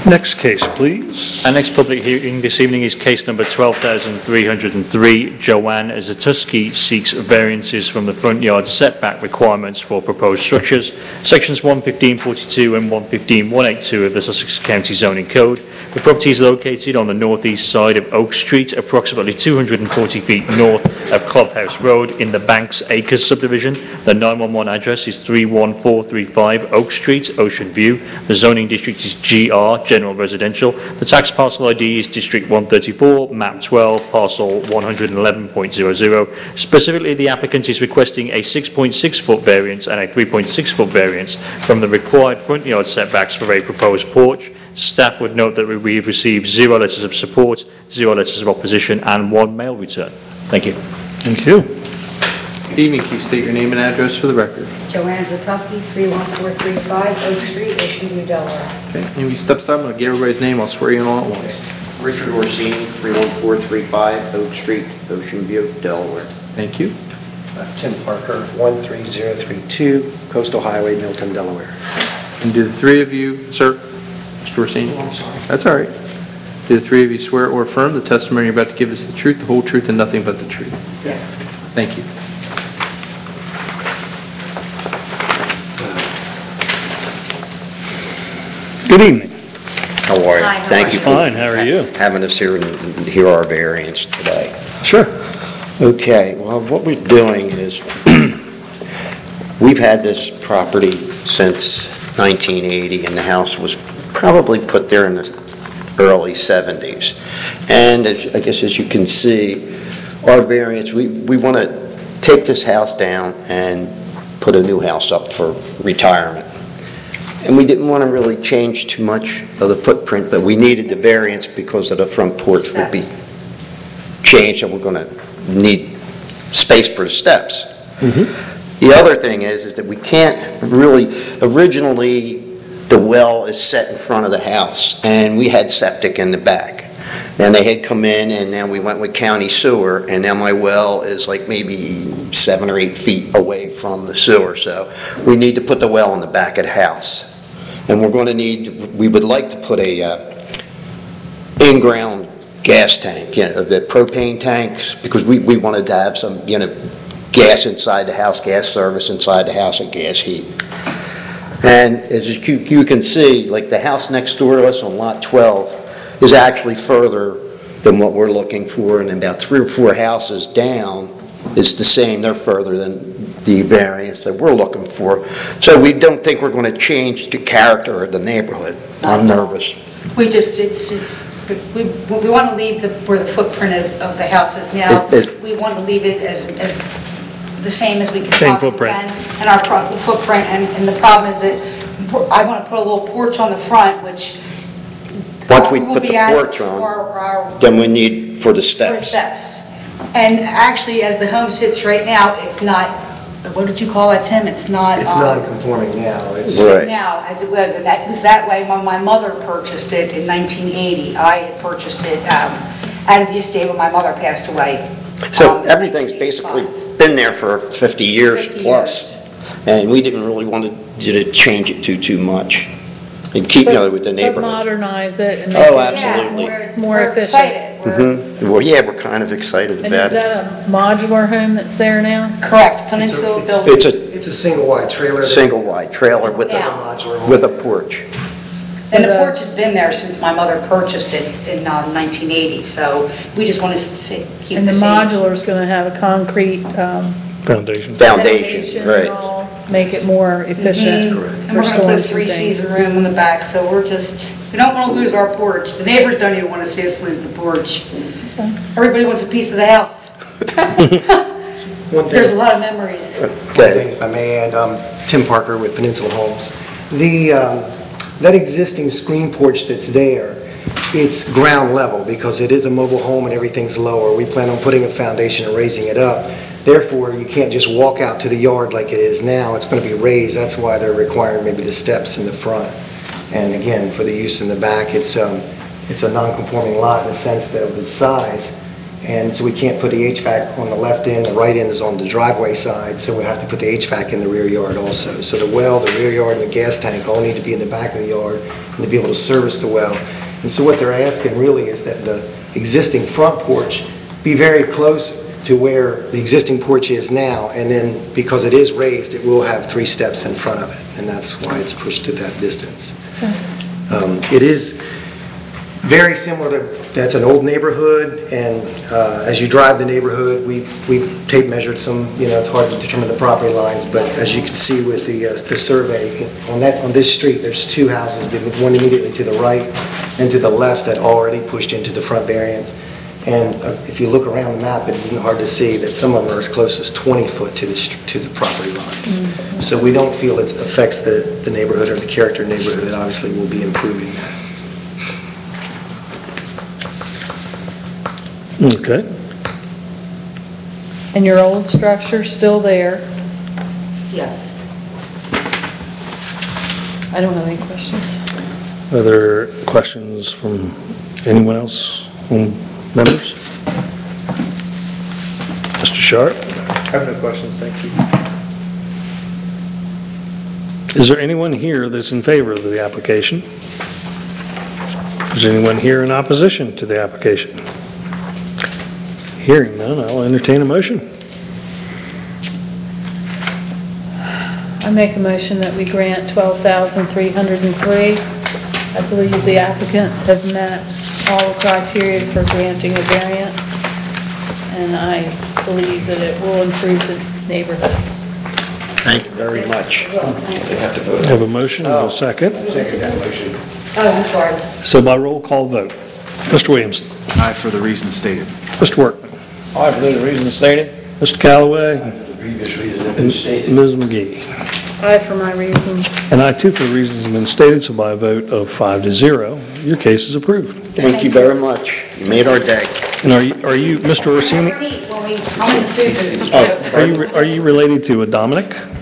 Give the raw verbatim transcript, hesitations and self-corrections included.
Next case, please. Our next public hearing this evening is case number twelve thousand three hundred three. Joanne Zatuski seeks variances from the front yard setback requirements for proposed structures, sections one fifteen forty-two and one fifteen one eighty-two of the Sussex County Zoning Code. The property is located on the northeast side of Oak Street, approximately two hundred forty feet north of Clubhouse Road in the Banks Acres subdivision. The nine one one address is three one four three five Oak Street, Ocean View. The zoning district is G R, General Residential. The tax parcel I D is District one thirty-four, Map twelve, Parcel one eleven point zero zero. Specifically, the applicant is requesting a six point six foot variance and a three point six foot variance from the required front yard setbacks for a proposed porch. Staff would note that we've received zero letters of support, zero letters of opposition, and one mail return. Thank you. Thank you. Good evening. Can you state your name and address for the record? Joanne Zatuski, three one four three five Oak Street, Ocean View, Delaware. Okay. And if you step aside, I'm going to get everybody's name. I'll swear you in all at once. Richard Orsini, three one four three five Oak Street, Ocean View, Delaware. Thank you. Uh, Tim Parker, one three zero three two Coastal Highway, Milton, Delaware. And do the three of you, sir, Mister Orsini? Oh, I'm sorry. That's all right. Do the three of you swear or affirm the testimony you're about to give is the truth, the whole truth, and nothing but the truth? Yes. Thank you. Good evening. How are you? Hi, how Thank are you you? for Fine, how are you? having us here and hear our variance today. Sure. Okay, well, what we're doing is we've had this property since nineteen eighty, and the house was probably put there in the early seventies. And as, I guess as you can see, our variance, we, we want to take this house down and put a new house up for retirement. And we didn't want to really change too much of the footprint, but we needed the variance because of the front porch would be changed, and we're going to need space for the steps. Mm-hmm. The other thing is, is that we can't really, originally the well is set in front of the house, and we had septic in the back. And they had come in, and then we went with county sewer, and now my well is like maybe seven or eight feet away from the sewer. So we need to put the well in the back of the house. And we're going to need, we would like to put a uh, in-ground gas tank, you know, the propane tanks, because we, we wanted to have some, you know, gas inside the house, gas service inside the house, and gas heat. And as you, you can see, like the house next door to us on lot twelve is actually further than what we're looking for, and about three or four houses down is the same. They're further than the variance that we're looking for. So we don't think we're going to change the character of the neighborhood. I'm nervous. We just, it's, it's, we, we want to leave the, where the footprint of, of the house is now. Is- is- We want to leave it as, as the same as we can Same possibly footprint. can. And our pro- footprint, and, and the problem is that I want to put a little porch on the front, which Once we will put be the added porch for on, our- then we need for the for steps. steps. And actually, as the home sits right now, it's not, what did you call that, Tim? It's not. It's um, non-conforming now. It's, Right. Now, as it was, and that was that way when my mother purchased it in nineteen eighty. I had purchased it um, out of the estate when my mother passed away. So um, everything's nineteen eighty-five. basically been there for fifty years fifty plus. And we didn't really want to, to change it too, too much. And keep, you know, with the But neighborhood. modernize it and Oh, make it absolutely. Yeah, we're, More we're efficient. excited. We're- Mhm. Well, yeah, we're kind of excited And about is it. that a modular home that's there now? Correct, Peninsula It's a- Building. It's a it's a single wide trailer. that- single wide trailer with Yeah. a, Modular home. with a porch. And the But, uh, porch has been there since my mother purchased it in uh, nineteen eighty, so we just want to see- keep And the the same. modular's gonna have a concrete, um, Foundation. Foundation, and right. all, make it more efficient. Mhm. for And we're going to put a storms and three-season things. room in the back, so we're just, we don't want to lose our porch. The neighbors don't even want to see us lose the porch. Everybody wants a piece of the house. One There's a thing, lot of memories. one thing, if I may add, um, Tim Parker with Peninsula Homes. The, um, that existing screen porch that's there, it's ground level because it is a mobile home and everything's lower. We plan on putting a foundation and raising it up. Therefore, you can't just walk out to the yard like it is now. It's going to be raised. That's why they're requiring maybe the steps in the front. And again, for the use in the back, it's, um, it's a non-conforming lot in the sense that of its size. And so we can't put the H V A C on the left end, the right end is on the driveway side, so we have to put the H V A C in the rear yard also. So the well, the rear yard, and the gas tank all need to be in the back of the yard and to be able to service the well. And so what they're asking really is that the existing front porch be very close to where the existing porch is now, and then because it is raised, it will have three steps in front of it, and that's why it's pushed to that distance. Um, It is very similar to, that's an old neighborhood, and uh, as you drive the neighborhood, we we tape measured some, you know, it's hard to determine the property lines, but as you can see with the uh, the survey, on that, on this street, there's two houses, the one immediately to the right and to the left that already pushed into the front variance. And uh, if you look around the map, it isn't hard to see that some of them are as close as twenty foot to the, str- to the property lines. Mm-hmm. So we don't feel it affects the, the neighborhood or the character of the neighborhood. Obviously, we'll be improving that. Okay. And your old structure's still there? Yes. I don't have any questions. Are there questions from anyone else, from members? Mister Sharp? I have no questions, thank you. Is there anyone here that's in favor of the application? Is there anyone here in opposition to the application? Hearing none, I'll entertain a motion. I make a motion that we grant twelve thousand three hundred three. I believe the applicants have met all the criteria for granting a variance, and I believe that it will improve the neighborhood. Thank you very much. They have to vote. I have a motion and a second. Second that motion. Oh, I'm sorry. So by roll call vote. Mister Williamson. Aye for the reasons stated. Mister Workman. Aye for the reasons stated. Mister Callaway. The previous reasons have been and stated. Miz McGee. Aye for my reasons. And I too for the reasons have been stated, so by a vote of five to zero, your case is approved. Thank you very much. You made our day. And are you, are you, Mister Orsini, When we, I'm in the food business, Oh. so- are you, are you related to a Dominic?